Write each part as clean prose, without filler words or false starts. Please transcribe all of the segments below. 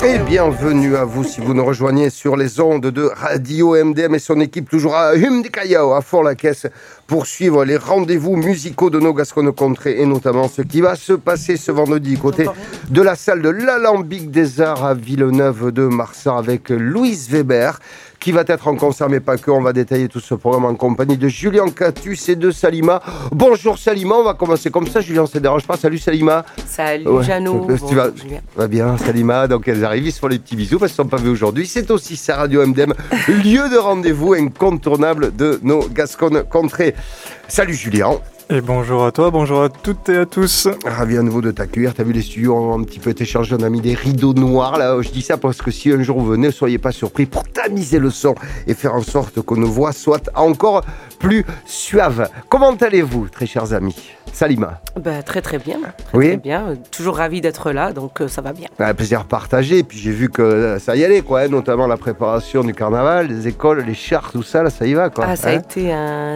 Et bienvenue à vous si vous nous rejoignez sur les ondes de Radio MDM et son équipe toujours à Humdekayao, à fond la caisse, pour suivre les rendez-vous musicaux de nos Gasconnes Contrées et notamment ce qui va se passer ce vendredi côté de la salle de l'Alambic des Arts à Villeneuve-de-Marsan avec Louise Weber qui va être en concert, mais pas que. On va détailler tout ce programme en compagnie de Julien Catus et de Salima. Bonjour Salima, on va commencer comme ça. Julien, ça ne dérange pas. Salut Salima. Salut Jeannot. Tu vas bien Salima. Donc elles arrivent, ils se font les petits bisous parce qu'ils ne sont pas vus aujourd'hui. C'est aussi sa radio MDM, lieu de rendez-vous incontournable de nos Gasconnes Contrées. Salut Julien. Et bonjour à toi, bonjour à toutes et à tous. Ravi à nouveau de t'accueillir. T'as vu, les studios ont un petit peu été changés. On a mis des rideaux noirs là. Je dis ça parce que si un jour vous venez, ne soyez pas surpris pour tamiser le son et faire en sorte que nos voix soient encore plus suaves. Comment allez-vous, très chers amis? Salima. Très bien. Très bien. Toujours ravi d'être là, donc ça va bien. Un plaisir partagé. Et puis j'ai vu que ça y allait, quoi. Notamment la préparation du carnaval, les écoles, les chars, tout ça, là, ça y va, quoi. Ça a été un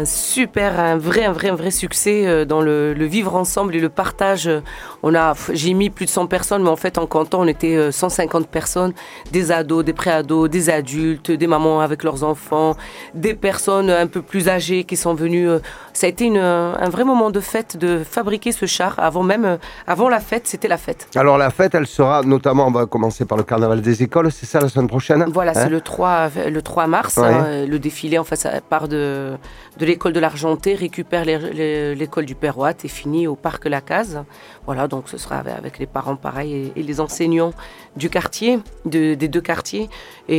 vrai succès dans le vivre ensemble et le partage. J'ai mis plus de 100 personnes, mais en fait, en comptant, on était 150 personnes. Des ados, des pré-ados, des adultes, des mamans avec leurs enfants, des personnes un peu plus âgées qui sont venues. Ça a été un vrai moment de fête, de fabriquer ce char. Avant la fête, c'était la fête. Alors la fête, elle sera notamment, on va commencer par le carnaval des écoles, c'est ça la semaine prochaine? Voilà, c'est le 3 mars. Le défilé, en fait, ça part de l'école de l'Argenté, récupère l'école du Père Watt et finit au parc La Case. Voilà, donc ce sera avec les parents pareil et les enseignants du quartier, des deux quartiers.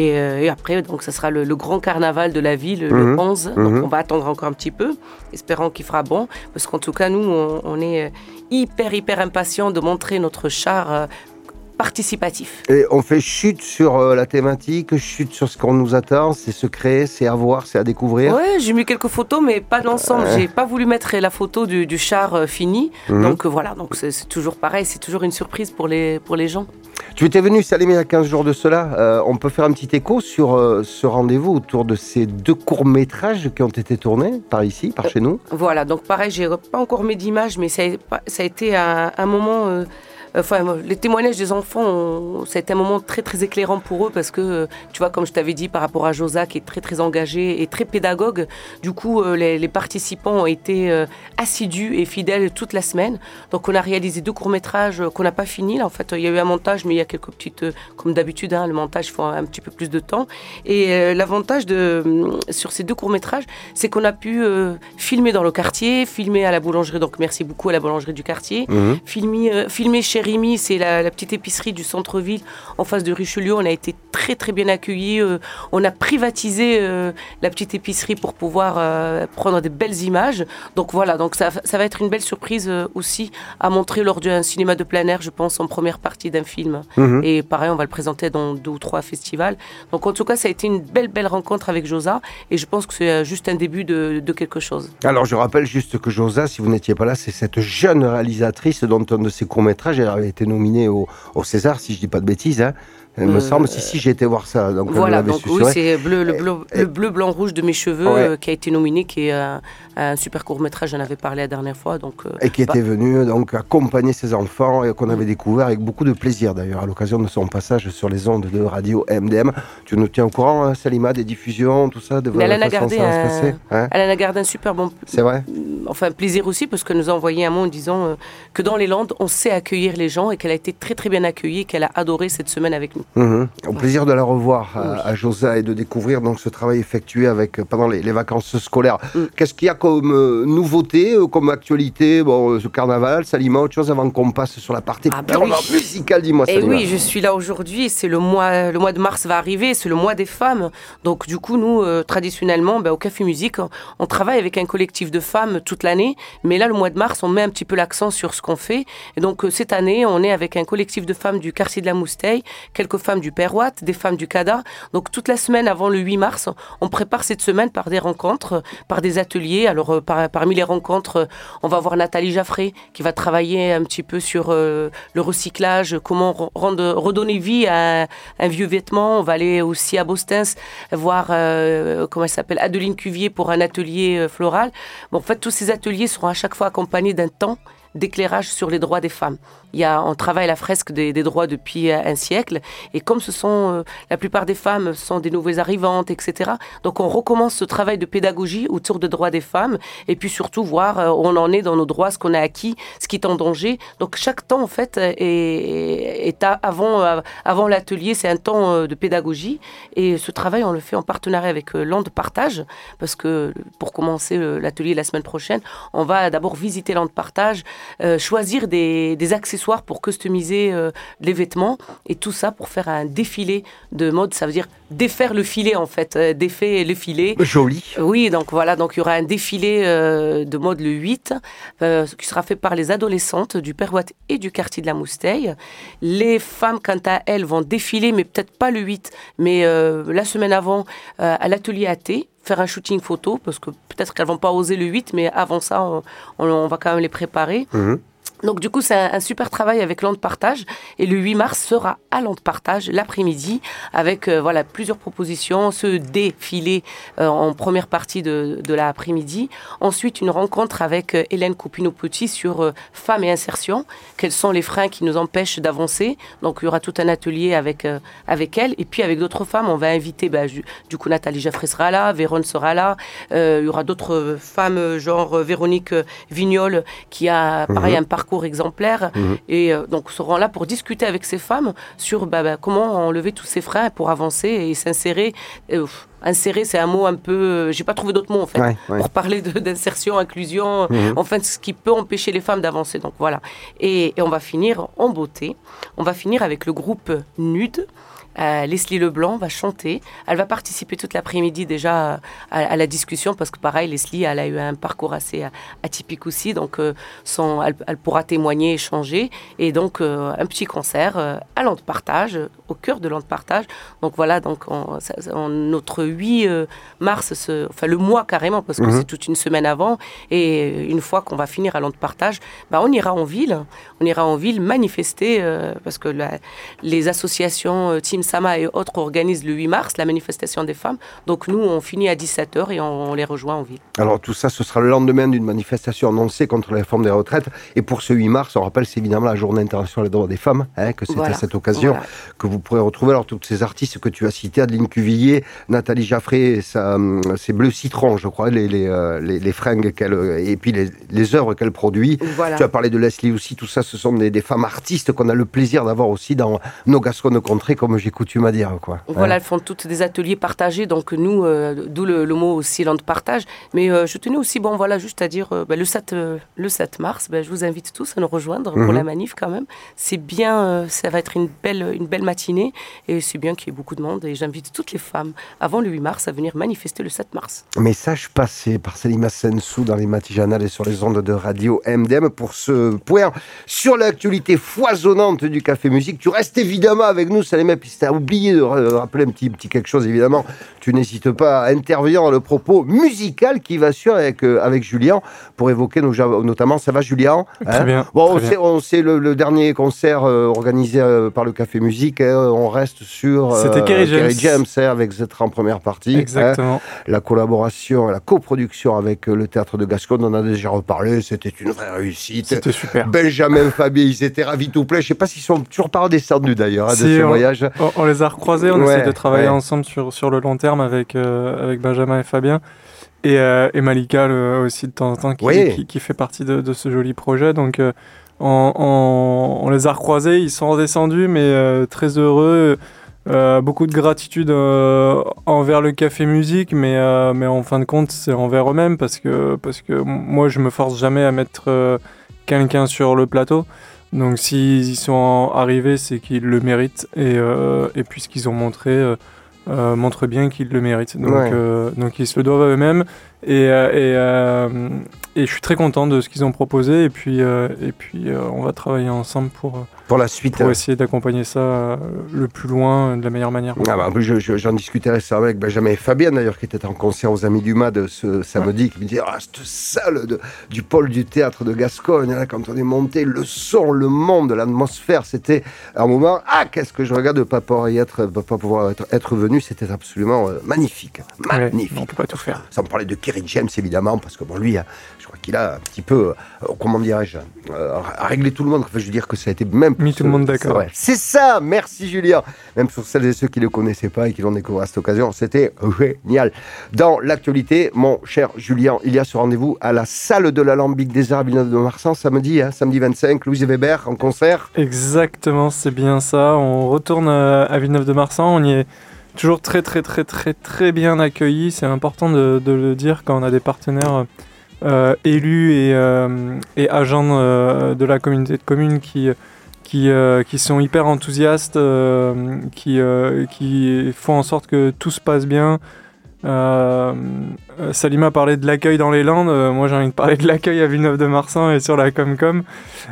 Et après, donc ça sera le grand carnaval de la ville, le 11. Donc on va attendre encore un petit peu, espérant qu'il fera bon. Parce qu'en tout cas, nous, on est hyper impatients de montrer notre char participatif. Et on fait chute sur la thématique, chute sur ce qu'on nous attend, c'est secret, c'est à voir, c'est à découvrir. Ouais, j'ai mis quelques photos, mais pas l'ensemble. J'ai pas voulu mettre la photo du char fini. Donc voilà, donc c'est toujours pareil, c'est toujours une surprise pour les gens. Tu étais venu, Salim, il y a 15 jours de cela. On peut faire un petit écho sur ce rendez-vous autour de ces 2 courts-métrages qui ont été tournés par ici, par chez nous. Voilà, donc pareil, j'ai pas encore mis d'image, mais ça a été un moment... les témoignages des enfants, ça a été un moment très éclairant pour eux parce que, tu vois, comme je t'avais dit par rapport à Josa qui est très engagé et très pédagogue, du coup, les participants ont été assidus et fidèles toute la semaine. Donc, on a réalisé 2 courts-métrages qu'on n'a pas finis. Là, en fait, il y a eu un montage, mais il y a quelques petites... comme d'habitude, le montage faut un petit peu plus de temps. Et l'avantage sur ces 2 courts-métrages, c'est qu'on a pu filmer dans le quartier, filmer à la boulangerie. Donc, merci beaucoup à la boulangerie du quartier. Filmer chez Rémi, c'est la petite épicerie du centre-ville en face de Richelieu. On a été très bien accueillis. On a privatisé la petite épicerie pour pouvoir prendre des belles images. Donc voilà, donc ça va être une belle surprise aussi à montrer lors d'un cinéma de plein air, je pense, en première partie d'un film. Et pareil, on va le présenter dans 2 ou 3 festivals. Donc en tout cas, ça a été une belle rencontre avec Josa et je pense que c'est juste un début de quelque chose. Alors je rappelle juste que Josa, si vous n'étiez pas là, c'est cette jeune réalisatrice dont un de ses courts-métrages avait été nominé au César, si je ne dis pas de bêtises. Il me semble, si j'ai été voir ça. Donc voilà, donc oui, c'est le bleu, blanc, rouge de mes cheveux qui a été nominé, qui est un super court-métrage, j'en avais parlé la dernière fois. Donc, et qui était venu donc, accompagner ses enfants et qu'on avait découvert avec beaucoup de plaisir d'ailleurs, à l'occasion de son passage sur les ondes de Radio MDM. Tu nous tiens au courant, Salima, des diffusions, tout ça, de elle en a gardé elle en a gardé un super bon plaisir aussi, parce qu'elle nous a envoyé un mot en disant que dans les Landes, on sait accueillir les gens et qu'elle a été très bien accueillie, qu'elle a adoré cette semaine avec nous. Au plaisir de la revoir à Josa et de découvrir donc ce travail effectué pendant les vacances scolaires. Qu'est-ce qu'il y a comme nouveauté, comme actualité, ce carnaval, Salima, autre chose avant qu'on passe sur la partie musicale, dis-moi Salima. Et oui, je suis là aujourd'hui, c'est le mois de mars va arriver, c'est le mois des femmes. Donc du coup, nous, traditionnellement, au Café Musique, on travaille avec un collectif de femmes toute l'année, mais là, le mois de mars, on met un petit peu l'accent sur ce qu'on fait. Et donc cette année, on est avec un collectif de femmes du quartier de la Mousteille, quelques femmes du Père Watt, des femmes du CADA. Donc toute la semaine avant le 8 mars, on prépare cette semaine par des rencontres, par des ateliers. Alors parmi les rencontres, on va voir Nathalie Jaffré qui va travailler un petit peu sur le recyclage, comment redonner vie à un vieux vêtement. On va aller aussi à Bostens voir comment elle s'appelle, Adeline Cuvier pour un atelier floral. En fait, tous ces ateliers seront à chaque fois accompagnés d'un temps d'éclairage sur les droits des femmes. On travaille la fresque des droits depuis un siècle, et comme la plupart des femmes sont des nouvelles arrivantes, etc. Donc on recommence ce travail de pédagogie autour des droits des femmes, et puis surtout voir où on en est dans nos droits, ce qu'on a acquis, ce qui est en danger. Donc chaque temps en fait avant l'atelier, c'est un temps de pédagogie, et ce travail on le fait en partenariat avec Land Partage, parce que pour commencer l'atelier la semaine prochaine, on va d'abord visiter Land Partage, choisir des accessoires pour customiser les vêtements, et tout ça pour faire un défilé de mode. Ça veut dire défaire le filet en fait, défaire le filet. Joli. Oui, donc voilà, donc il y aura un défilé de mode le 8 qui sera fait par les adolescentes du Père Ouat et du quartier de la Mousteille. Les femmes, quant à elles, vont défiler, mais peut-être pas le 8, mais la semaine avant à l'atelier AT, faire un shooting photo, parce que peut-être qu'elles vont pas oser le 8, mais avant ça, on va quand même les préparer. Donc du coup, c'est un super travail avec Land Partage, et le 8 mars sera à Land Partage l'après-midi avec plusieurs propositions, ce défilé en première partie de l'après-midi. Ensuite, une rencontre avec Hélène Coupineau-Petit sur femmes et insertion. Quels sont les freins qui nous empêchent d'avancer? Donc il y aura tout un atelier avec elle, et puis avec d'autres femmes. On va inviter, du coup, Nathalie Jaffré sera là, Véronne sera là. Il y aura d'autres femmes, genre Véronique Vignol, qui a pareil un parcours exemplaire, et donc seront là pour discuter avec ces femmes sur comment enlever tous ces freins pour avancer et s'insérer. Insérer, c'est un mot un peu... j'ai pas trouvé d'autres mots en fait, pour parler d'insertion, inclusion, enfin ce qui peut empêcher les femmes d'avancer. Donc voilà. Et on va finir en beauté. On va finir avec le groupe Nude. Leslie Leblanc va chanter. Elle va participer toute l'après-midi déjà à la discussion, parce que pareil, Leslie, elle a eu un parcours assez atypique aussi, donc elle pourra témoigner, échanger, et donc un petit concert à Land Partage, au cœur de Land Partage. Donc voilà, donc notre 8 mars, le mois carrément, parce que c'est toute une semaine avant, et une fois qu'on va finir à Land Partage, on ira en ville manifester, parce que les associations Team Sama et autres organisent le 8 mars la manifestation des femmes. Donc nous, on finit à 17h et on les rejoint en ville. Alors tout ça, ce sera le lendemain d'une manifestation annoncée contre la réforme des retraites. Et pour ce 8 mars, on rappelle, c'est évidemment la journée internationale des droits des femmes, que c'est à cette occasion que vous pourrez retrouver toutes ces artistes que tu as cités, Adeline Cuvillier, Nathalie Jaffré, c'est Bleu Citron, je crois, les fringues et puis les œuvres qu'elle produit. Tu as parlé de Leslie aussi, tout ça, ce sont des femmes artistes qu'on a le plaisir d'avoir aussi dans nos Gasconnes contrées, comme j'ai coutume à dire, quoi. Voilà, elles font toutes des ateliers partagés, donc nous, d'où le mot aussi Land Partage. Mais je tenais aussi, juste à dire, le 7 mars, je vous invite tous à nous rejoindre pour la manif quand même. C'est bien, ça va être une belle matinée, et c'est bien qu'il y ait beaucoup de monde, et j'invite toutes les femmes avant le 8 mars à venir manifester le 7 mars. Message passé par Salima Sensou dans les Matijanales et sur les ondes de radio MDM pour ce point sur l'actualité foisonnante du Café Musique. Tu restes évidemment avec nous, Salima, puis si tu as oublié de rappeler un petit quelque chose, évidemment, tu n'hésites pas à intervenir dans le propos musical qui va suivre avec Julien pour évoquer notamment, ça va Julien? Très bien. On sait le dernier concert organisé par le Café Musique, on reste sur c'était Kerry James avec Zetra en première partie. Exactement. La collaboration, la coproduction avec le Théâtre de Gascogne, on en a déjà reparlé, c'était une vraie réussite. C'était super. Benjamin Fabier, ils étaient ravis tout plein. Je ne sais pas s'ils sont toujours pas redescendus d'ailleurs de ce voyage. On les a recroisés, on essaie de travailler ensemble sur le long terme avec Benjamin et Fabien. Et Malika aussi de temps en temps qui fait partie de ce joli projet. Donc on les a recroisés, ils sont redescendus, mais très heureux. Beaucoup de gratitude envers le Café Musique, mais en fin de compte c'est envers eux-mêmes, parce que moi je me force jamais à mettre quelqu'un sur le plateau. Donc s'ils y sont arrivés, c'est qu'ils le méritent, et puis ce qu'ils ont montré montre bien qu'ils le méritent. Donc ils se le doivent à eux-mêmes, et je suis très content de ce qu'ils ont proposé, et puis on va travailler ensemble pour la suite. Pour essayer d'accompagner ça le plus loin, de la meilleure manière. J'en discutais récemment avec Benjamin et Fabien, d'ailleurs, qui étaient en concert aux Amis du MAD ce samedi, qui me disaient cette salle du pôle du théâtre de Gascogne, là, quand on est monté, le son, le monde, l'atmosphère, c'était un moment, qu'est-ce que je regarde de ne pas pouvoir être venu, c'était absolument magnifique. Magnifique. On ne peut pas tout faire. Sans parler de Kerry James, évidemment, parce que lui, je crois qu'il a un petit peu, comment dirais-je, réglé tout le monde. Enfin, je veux dire que ça a été même... Mis tout le monde d'accord. C'est ça, merci Julien. Même pour celles et ceux qui ne le connaissaient pas et qui l'ont découvert à cette occasion, c'était génial. Dans l'actualité, mon cher Julien, il y a ce rendez-vous à la salle de l'Alambic des Arts à Villeneuve-de-Marsan, samedi 25, Louise Weber en concert. Exactement, c'est bien ça. On retourne à Villeneuve-de-Marsan, on y est toujours très bien accueillis. C'est important de le dire quand on a des partenaires élus et agents de la communauté de communes qui sont hyper enthousiastes, qui font en sorte que tout se passe bien. Salima parlait de l'accueil dans les Landes, moi j'ai envie de parler de l'accueil à Villeneuve-de-Marsan et sur la Comcom.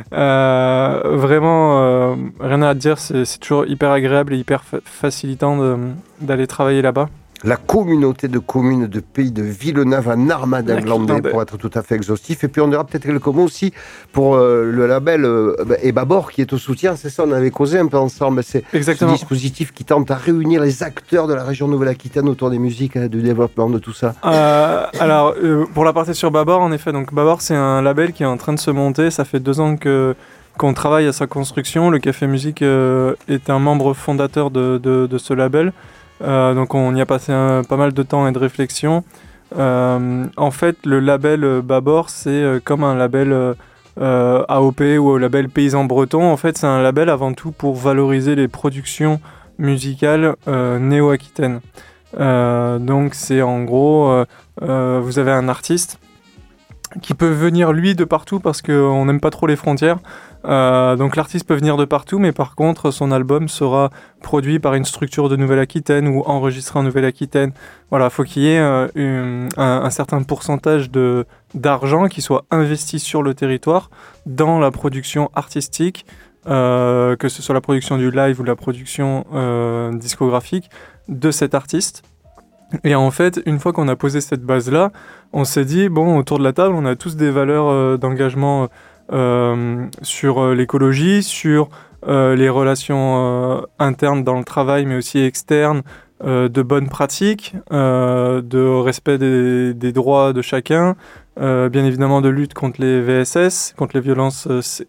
Vraiment, rien à dire, c'est toujours hyper agréable et hyper facilitant d'aller travailler là-bas. La communauté de communes de Pays de Villeneuve en Armada-Glandais, pour être tout à fait exhaustif. Et puis on aura peut-être quelques mots aussi pour le label Ebabor qui est au soutien. C'est ça, on avait causé un peu ensemble. C'est exactement ce dispositif qui tente à réunir les acteurs de la région Nouvelle-Aquitaine autour des musiques, du développement de tout ça. Alors, pour la partie sur Babor, en effet, donc Babor c'est un label qui est en train de se monter. Ça fait 2 ans qu'on travaille à sa construction. Le Café Musique est un membre fondateur de ce label. Donc on y a passé pas mal de temps et de réflexion. En fait, le label Babor, c'est comme un label AOP ou un label paysan breton. En fait, c'est un label avant tout pour valoriser les productions musicales néo-aquitaines. Donc c'est en gros, vous avez un artiste qui peut venir lui de partout parce qu'on n'aime pas trop les frontières. Donc l'artiste peut venir de partout, mais par contre son album sera produit par une structure de Nouvelle-Aquitaine ou enregistré en Nouvelle-Aquitaine. Voilà, faut qu'il y ait un certain pourcentage d'argent qui soit investi sur le territoire dans la production artistique, que ce soit la production du live ou la production discographique de cet artiste. Et en fait, une fois qu'on a posé cette base-là, on s'est dit, bon, autour de la table, on a tous des valeurs d'engagement sur l'écologie, sur les relations internes dans le travail, mais aussi externes, de bonnes pratiques, de respect des droits de chacun, bien évidemment de lutte contre les VSS, contre les violences...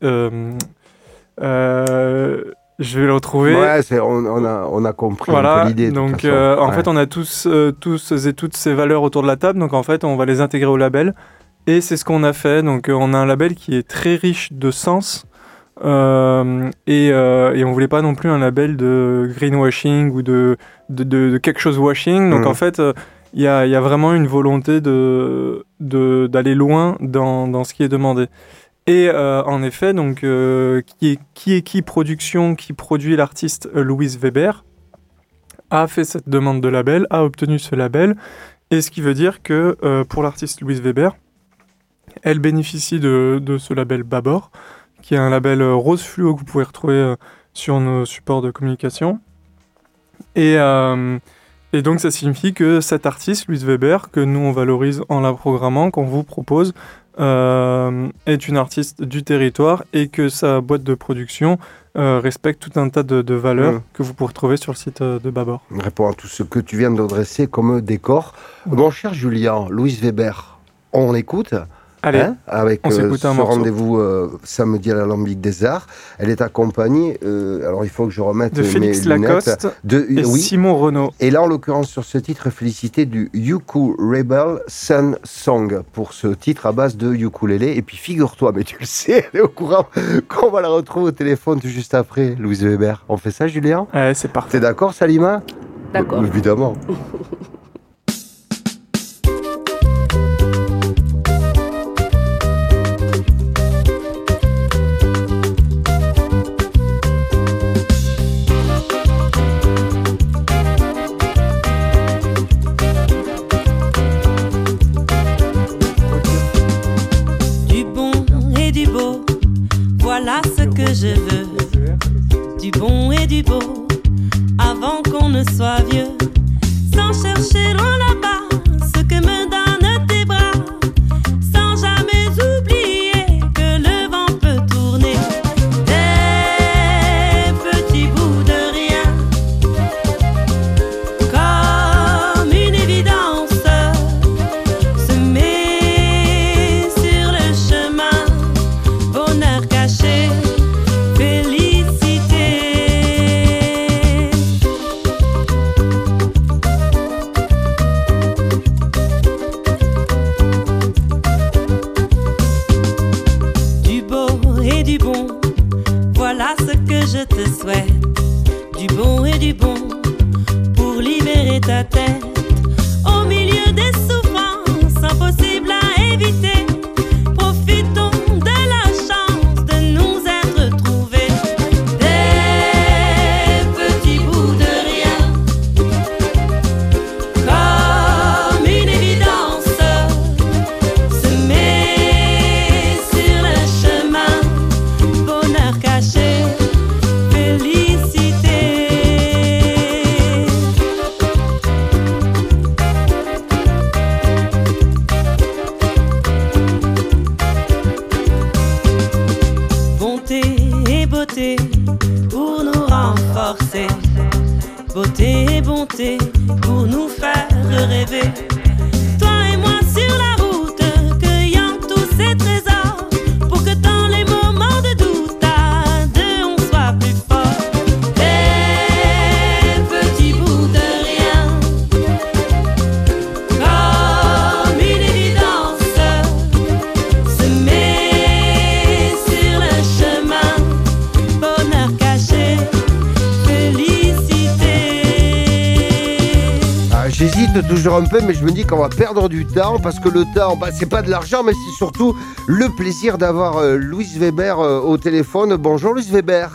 je vais le retrouver. Ouais, on a compris voilà, un peu l'idée. Donc, en fait, on a tous et toutes ces valeurs autour de la table. Donc, en fait, on va les intégrer au label. Et c'est ce qu'on a fait. Donc, on a un label qui est très riche de sens. Et on voulait pas non plus un label de greenwashing ou de quelque chose washing. Donc, en fait, il y a vraiment une volonté d'aller loin dans ce qui est demandé. Et en effet, donc, qui production, qui produit l'artiste Louise Weber, a fait cette demande de label, a obtenu ce label, et ce qui veut dire que pour l'artiste Louise Weber, elle bénéficie de ce label Babor, qui est un label rose fluo que vous pouvez retrouver sur nos supports de communication. Et donc ça signifie que cet artiste, Louise Weber, que nous on valorise en la programmant, qu'on vous propose, est une artiste du territoire et que sa boîte de production respecte tout un tas de valeurs que vous pouvez retrouver sur le site de Babor. Répond à tout ce que tu viens de dresser comme décor. Mon cher Julien, Louise Weber, on l'écoute. Allez, avec ce rendez-vous samedi à l'Alambic des Arts. Elle est accompagnée, alors il faut que je remette de Félix mes lunettes, Lacoste et Simon Renaud. Et là, en l'occurrence, sur ce titre, félicité du Yuku Rebel Sun Song pour ce titre à base de ukulélé. Et puis figure-toi, mais tu le sais, elle est au courant qu'on va la retrouver au téléphone tout juste après, Louise Weber. On fait ça, Julien ? Ouais, c'est parfait. T'es d'accord, Salima ? D'accord. Évidemment. Voilà ce que je veux. qu'on ne soit vieux, sans chercher loin là-bas ce que me donnent tes bras, sans jamais oublier que le vent peut tourner des petits bouts de rien, comme une évidence semée sur le chemin, bonheur caché, félicité. Du beau et du bon, voilà ce que je te souhaite. Du bon et du bon pour libérer ta tête. Au milieu des souffrances impossibles à éviter, profitons de la chance de nous être trouvés. Des petits bouts de rien, comme une évidence semée sur le chemin, bonheur caché, félicité. Bonté et beauté pour nous renforcer, beauté et bonté pour nous faire rêver. Toi et moi sur la route, cueillant tous ces trésors, pour que dans les moments de doute, à deux on soit plus fort. Des petits bouts de rien, comme une évidence semée sur le chemin, bonheur caché, félicité. J'hésite toujours un peu, mais je me dis qu'on va perdre du temps, parce que le temps, c'est pas de l'argent, mais c'est surtout le plaisir d'avoir Louise Weber au téléphone. Bonjour Louise Weber.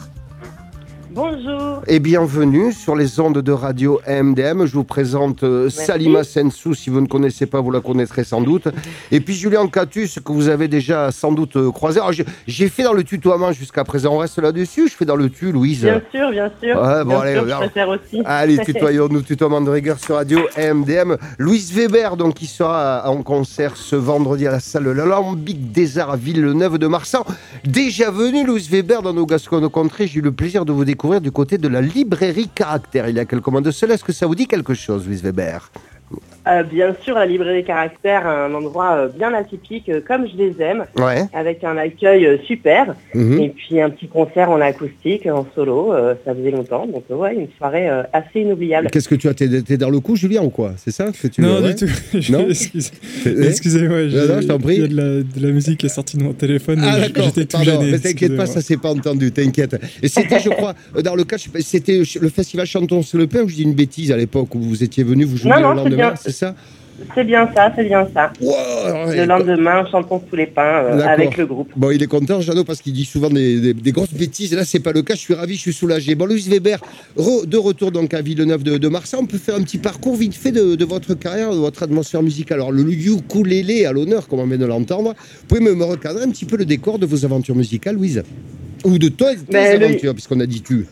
Bonjour. Et bienvenue sur les ondes de radio MDM. Je vous présente Salima Sensou. Si vous ne connaissez pas, vous la connaîtrez sans doute. Et puis Julien Catus, que vous avez déjà sans doute croisé. Alors, j'ai fait dans le tutoiement jusqu'à présent. On reste là-dessus. Je fais dans le tu, Louise. Bien sûr, bien sûr. Ouais, bon, allez, je préfère aussi. Allez, tutoyons-nous, tutoiement de rigueur sur radio MDM. Louise Weber, donc, qui sera en concert ce vendredi à la salle L'Alambic des Arts à Villeneuve-de-Marsan. Déjà venu, Louise Weber, dans nos Gascogne-Contrées. J'ai eu le plaisir de vous découvrir du côté de la librairie Caractère il y a quelques mois de cela. Est-ce que ça vous dit quelque chose, Louise Weber? Bien sûr, la librairie Caractère, un endroit bien atypique, comme je les aime, avec un accueil super, et puis un petit concert en acoustique, en solo, ça faisait longtemps, donc une soirée assez inoubliable. Qu'est-ce que tu as, t'es dans le coup, Julien, ou quoi? C'est ça que tu Non, du tout. Non excusez-moi, je t'en prie. Il y a de la musique qui est sortie de mon téléphone, j'étais tout gêné. Mais t'inquiète pas, ça s'est pas entendu, t'inquiète. Et c'était, je crois, dans le cas, c'était le festival Chantons sur le Pain, ou je dis une bêtise à l'époque où vous étiez venu, vous jouiez le lendemain, c'est ça? C'est bien ça. Wow, le lendemain, Chantons sous les pins avec le groupe. Bon, il est content, Jeannot, parce qu'il dit souvent des grosses bêtises. Et là, c'est pas le cas. Je suis ravi, je suis soulagé. Bon, Louise Weber, de retour donc à Villeneuve-de-Marsan. On peut faire un petit parcours vite fait de votre carrière, de votre atmosphère musicale. Alors, le ukulélé à l'honneur, comme on vient de l'entendre. Vous pouvez me recadrer un petit peu le décor de vos aventures musicales, Louise? Ou de tes aventures, puisqu'on a dit tu.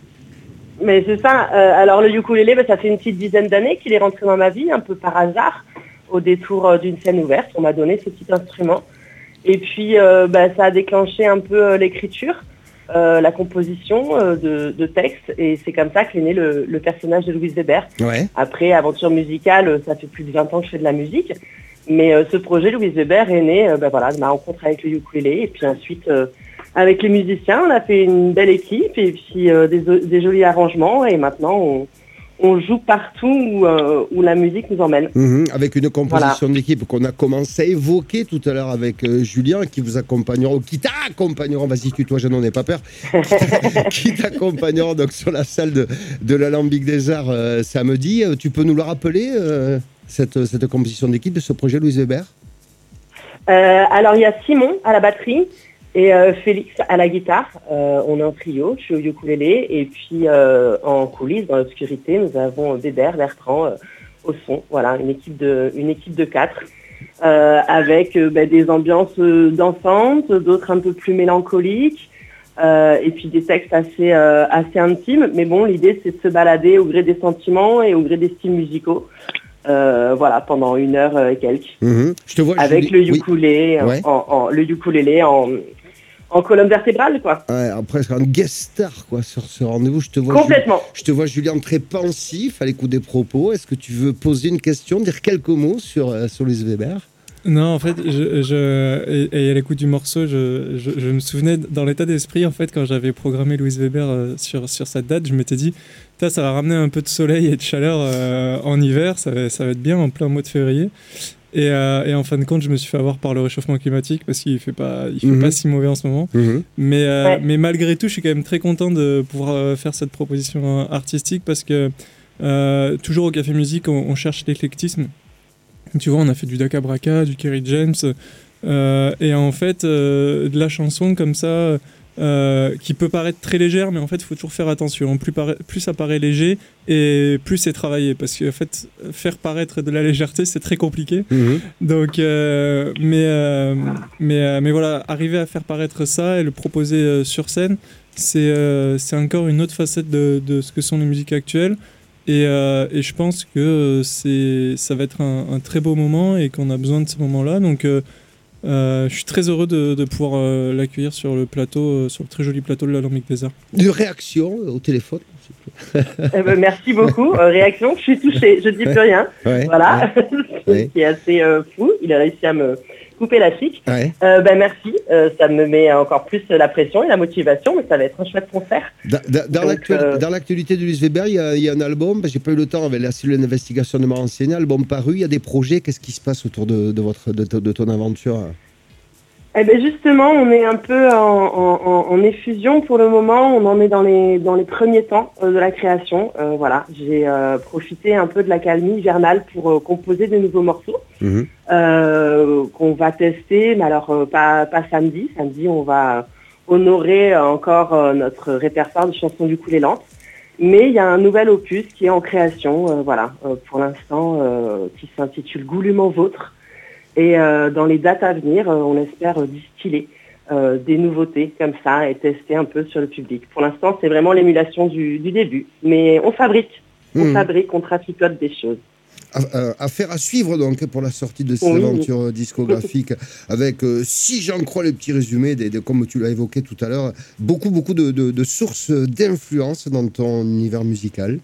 Mais c'est ça. Alors le ukulélé, ça fait une petite dizaine d'années qu'il est rentré dans ma vie, un peu par hasard, au détour d'une scène ouverte. On m'a donné ce petit instrument. Et puis, ça a déclenché un peu l'écriture, la composition de textes. Et c'est comme ça qu'est né le personnage de Louise Weber. Ouais. Après, aventure musicale, ça fait plus de 20 ans que je fais de la musique. Mais ce projet, Louise Weber, est né de ma rencontre avec le ukulélé. Et puis ensuite... avec les musiciens, on a fait une belle équipe et puis des jolis arrangements. Et maintenant, on joue partout où la musique nous emmène. Avec une composition d'équipe qu'on a commencé à évoquer tout à l'heure avec Julien, qui vous accompagneront, qui t'accompagneront, vas-y tutoie, je n'en ai pas peur, qui t'accompagneront donc sur la salle de l'Alambic des Arts samedi. Tu peux nous le rappeler, cette composition d'équipe de ce projet, Louise Weber? Alors, il y a Simon à la batterie et Félix à la guitare. On est en trio, je suis au ukulélé, et puis en coulisses, dans l'obscurité, nous avons Bébert, Bertrand au son. Voilà, une équipe de 4 avec des ambiances dansantes, d'autres un peu plus mélancoliques, et puis des textes assez intimes. Mais bon, l'idée, c'est de se balader au gré des sentiments et au gré des styles musicaux. Voilà, pendant 1 heure et quelques. Je te vois, avec le ukulélé, le ukulélé en colonne vertébrale, quoi. Ouais, presque un guest star, quoi, sur ce rendez-vous. Complètement. Je te vois, Julien, très pensif à l'écoute des propos. Est-ce que tu veux poser une question, dire quelques mots sur Louise Weber? Non, en fait, et à l'écoute du morceau, je me souvenais dans l'état d'esprit, en fait, quand j'avais programmé Louise Weber sur cette date, je m'étais dit, ça va ramener un peu de soleil et de chaleur en hiver, ça va être bien en plein mois de février. Et en fin de compte, je me suis fait avoir par le réchauffement climatique parce qu'il fait pas si mauvais en ce moment. Mais malgré tout, je suis quand même très content de pouvoir faire cette proposition artistique parce que toujours au Café Musique, on cherche l'éclectisme. Tu vois, on a fait du Daka Braka, du Kerry James, et en fait, de la chanson comme ça, qui peut paraître très légère, mais en fait, il faut toujours faire attention. Plus ça paraît léger, et plus c'est travaillé, parce qu'en fait, faire paraître de la légèreté, c'est très compliqué. Donc, mais voilà, arriver à faire paraître ça et le proposer sur scène, c'est encore une autre facette de ce que sont les musiques actuelles. Et je pense que ça va être un très beau moment et qu'on a besoin de ce moment-là. Donc, je suis très heureux de pouvoir l'accueillir sur le plateau, sur le très joli plateau de l'Alambic des Arts. Une réaction au téléphone? Merci beaucoup. Réaction, je suis touchée, je ne dis plus rien. Voilà, ce qui est assez fou. Il a réussi à me couper la chic. Merci, ça me met encore plus la pression et la motivation, mais ça va être un chouette concert. Dans l'actualité de Louise Weber, il y a un album, j'ai pas eu le temps avec la cellule d'investigation de m'a renseigné, album paru, il y a des projets, qu'est-ce qui se passe autour de ton aventure? Justement, on est un peu en effusion pour le moment. On en est dans les premiers temps de la création. Voilà, j'ai profité un peu de la calmie hivernale pour composer de nouveaux morceaux qu'on va tester. Mais alors pas samedi. Samedi, on va honorer encore notre répertoire de chansons ukulélantes. Mais il y a un nouvel opus qui est en création. Pour l'instant, qui s'intitule Goulûment Vôtre. Et dans les dates à venir, on espère distiller des nouveautés comme ça et tester un peu sur le public. Pour l'instant, c'est vraiment l'émulation du début. Mais on fabrique, on traficote des choses. Affaire à suivre donc pour la sortie de cette aventure discographique avec, si j'en crois le petit résumé, comme tu l'as évoqué tout à l'heure, beaucoup de sources d'influence dans ton univers musical.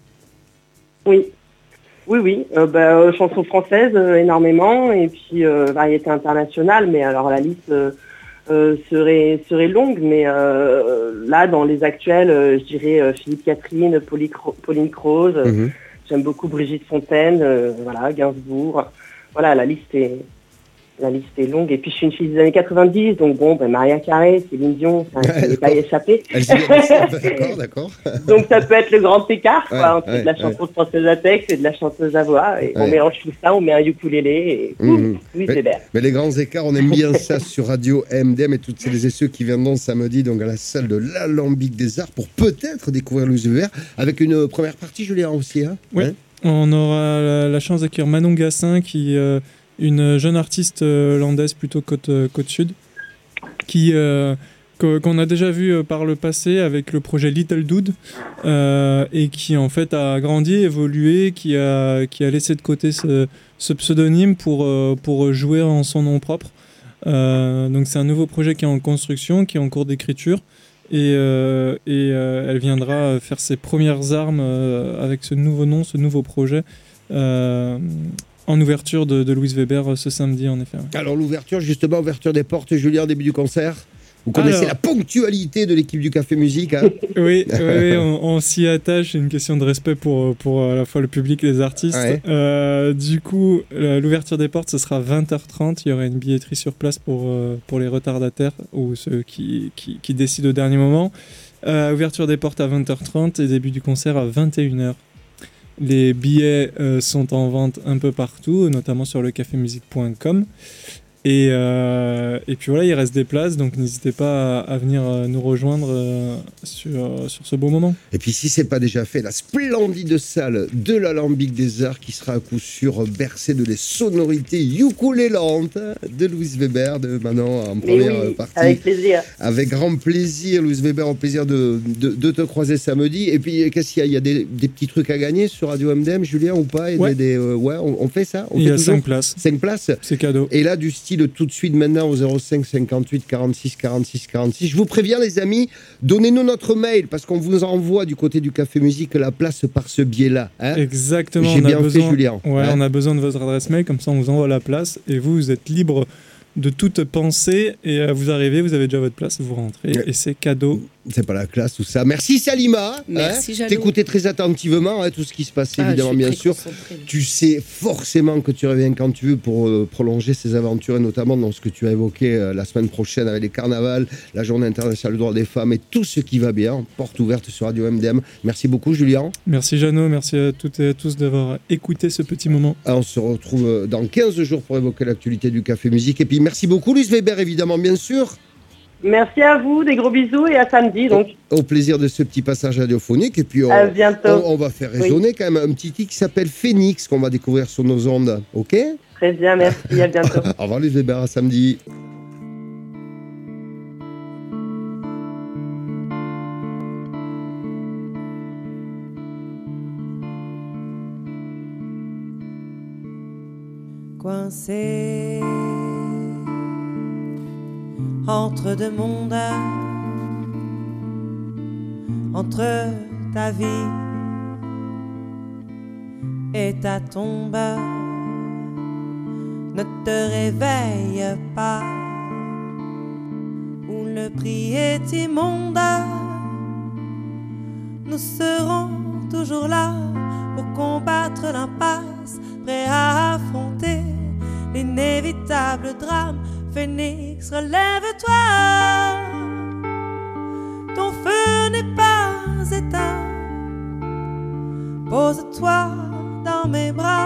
Oui, chansons françaises énormément et puis variété internationale, mais alors la liste serait longue, mais là dans les actuels, je dirais Philippe Catherine, Pauline Croze, j'aime beaucoup Brigitte Fontaine, Gainsbourg, voilà, la liste est longue. Et puis je suis une fille des années 90, donc Maria Carey, Céline Dion, ça n'est pas échappé. D'accord. Donc ça peut être le grand écart entre de la chanson française à texte et de la chanteuse à voix. Et on mélange tout ça, on met un ukulélé et Louise Weber. Mais les grands écarts, on aime bien ça sur Radio MDM et toutes celles et ceux qui viendront samedi donc à la salle de l'Alambic des Arts pour peut-être découvrir Louise Weber avec une première partie, Julien, aussi. On aura la chance d'accueillir Manon Gassin qui... une jeune artiste landaise plutôt côte sud qu'on a déjà vu par le passé avec le projet Little Dude et qui en fait a grandi, évolué, qui a laissé de côté ce pseudonyme pour jouer en son nom propre. Donc c'est un nouveau projet qui est en construction, qui est en cours d'écriture et elle viendra faire ses premières armes avec ce nouveau nom, ce nouveau projet en ouverture de Louise Weber ce samedi, en effet. Alors, l'ouverture des portes, Julien, début du concert. Vous connaissez la ponctualité de l'équipe du Café Musique, hein? Oui, on s'y attache. C'est une question de respect pour à la fois le public et les artistes. Du coup, l'ouverture des portes, ce sera 20h30. Il y aura une billetterie sur place pour les retardataires ou ceux qui décident au dernier moment. Ouverture des portes à 20h30 et début du concert à 21h. Les billets sont en vente un peu partout, notamment sur lecafemusique.com. Et puis voilà, il reste des places, donc n'hésitez pas à venir nous rejoindre sur ce beau moment. Et puis si c'est pas déjà fait, la splendide salle de l'Alambic des Arts qui sera à coup sûr bercée de les sonorités ukulélantes de Louise Weber, de Manon en première partie. Avec plaisir. Avec grand plaisir, Louise Weber, au plaisir de te croiser samedi. Et puis qu'est-ce qu'il y a ? Il y a des petits trucs à gagner sur Radio MDM, Julien, ou pas ? Ouais. On fait ça ? Il y a 5 places. 5 places ? C'est cadeau. Et là, du style tout de suite maintenant au 05 58 46 46 46. Je vous préviens les amis, donnez-nous notre mail parce qu'on vous envoie du côté du Café Musique la place par ce biais-là. Hein. Exactement. J'ai bien fait, Julien. Ouais, on a besoin de votre adresse mail, comme ça on vous envoie la place et vous êtes libre de toute pensée et vous arrivez, vous avez déjà votre place, vous rentrez et c'est cadeau. C'est pas la classe tout ça. Merci Salima. Merci Jalo. T'écoutais très attentivement tout ce qui se passait évidemment bien sûr. Tu sais forcément que tu reviens quand tu veux pour prolonger ces aventures et notamment dans ce que tu as évoqué la semaine prochaine avec les carnavals, la journée internationale du droit des femmes et tout ce qui va bien. Porte ouverte sur Radio MDM. Merci beaucoup Julien. Merci Jeannot, merci à toutes et à tous d'avoir écouté ce petit moment. On se retrouve dans 15 jours pour évoquer l'actualité du Café Musique et puis merci beaucoup Louise Weber évidemment bien sûr. Merci à vous, des gros bisous et à samedi. Donc. Au plaisir de ce petit passage radiophonique. Et puis à bientôt. On va faire résonner quand même un petit titre qui s'appelle Phoenix qu'on va découvrir sur nos ondes. Ok ? Très bien, merci, à bientôt. Au revoir les Weber, à samedi. Coincé entre deux mondes, entre ta vie et ta tombe, ne te réveille pas, où le prix est immonde. Nous serons toujours là pour combattre l'impasse, prêts à affronter l'inévitable drame. Phénix, relève-toi, ton feu n'est pas éteint. Pose-toi dans mes bras,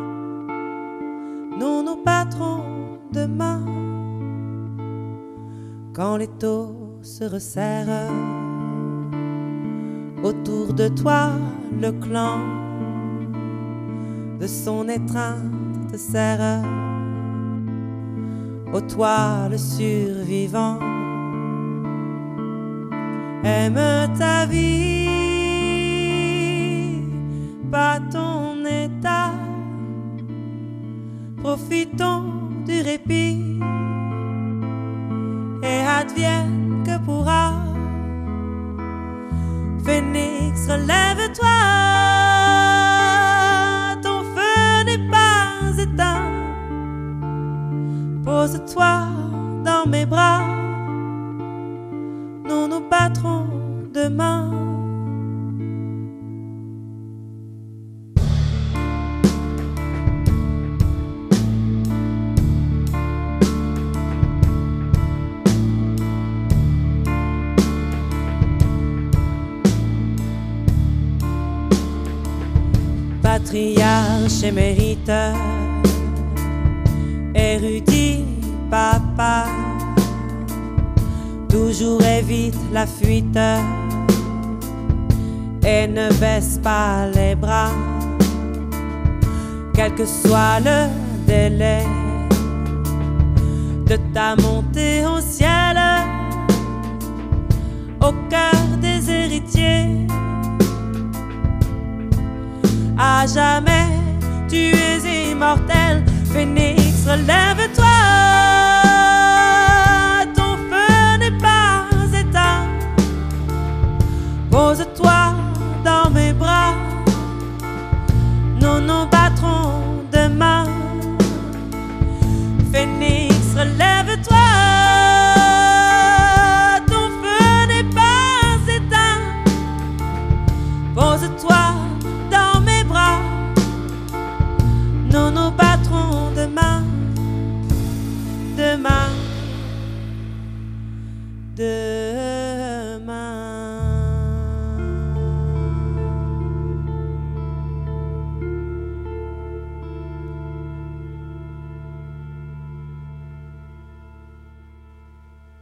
nous nous battrons demain. Quand les taux se resserrent autour de toi, le clan de son étreinte te serre. Ô toi le survivant, aime ta vie, pas ton état. Profitons du répit et advienne que pourra. Phénix, relève-toi, ton feu n'est pas éteint. Pose-toi dans mes bras, nous nous battrons demain. Patriarche émérite, érudit papa, toujours évite la fuite et ne baisse pas les bras, quel que soit le délai de ta montée au ciel, au cœur des héritiers. À jamais tu es immortel. Phénix, relève-toi,